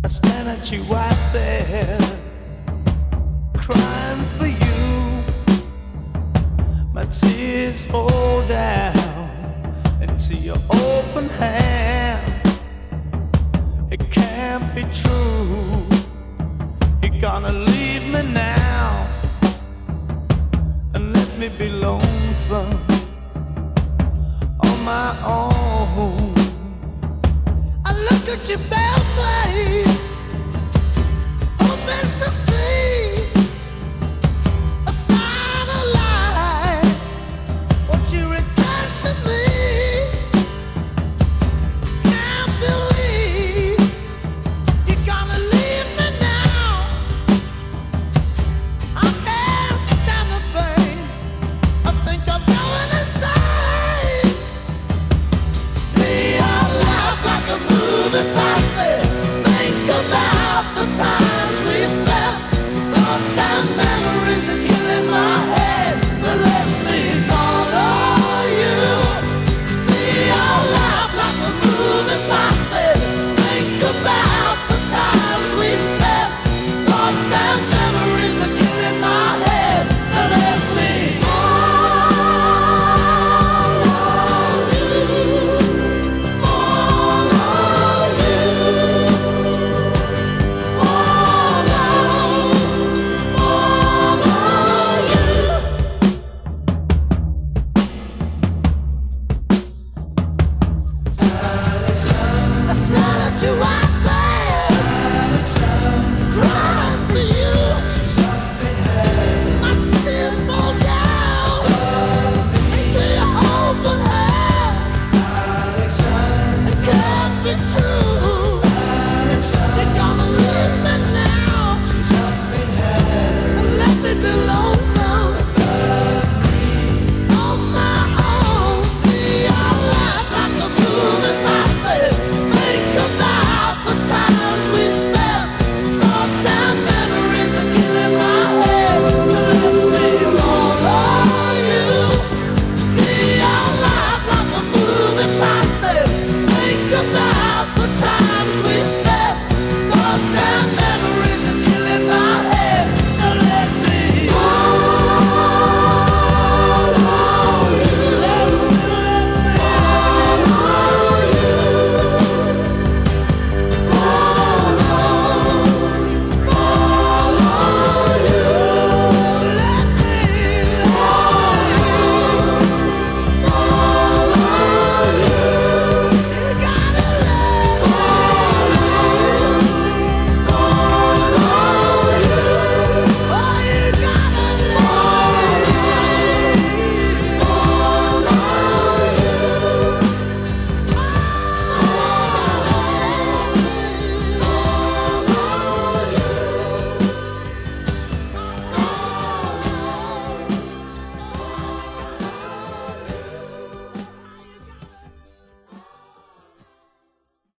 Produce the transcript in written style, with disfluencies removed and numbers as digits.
I stand at you out there, crying for you. My tears fall down into your open hand. It can't be true, you're gonna leave me now and let me be lonesome on my own. I look at your bare face, hoping to see a sign of life. Won't you return to me? Can't believe you're gonna leave me now. I can't stand the pain. I think I'm going insane. See our life like a movie passing. Think about the times we spent. Thoughts and memories are killing my head. So let me follow you. See our life like a movie passing. Think about the times we spent. Thoughts and memories are killing my head. So let me follow you. I stare at you.